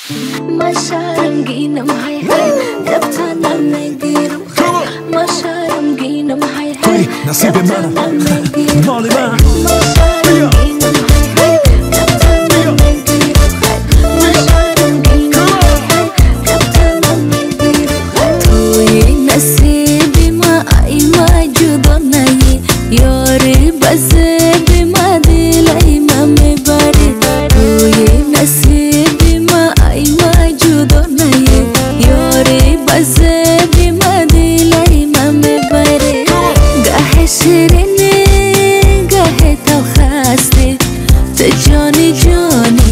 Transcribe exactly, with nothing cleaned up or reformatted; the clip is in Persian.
ما شرمگینم های های دفترم نگیرم ما شرمگینم های های نصیب من مال من ما شرمگینم های های دفترم نگیرم ما شرمگینم های های دفترم نگیرم توی نصیب ما ای ما جدا نهی یاری بزرگ ما دل ای ما میبری توی نصیب ما ای ما جدا نهی یاری بزرگ ما دل ای ما میبری گاه شیرینی گاه تو خسته تو جانی جانی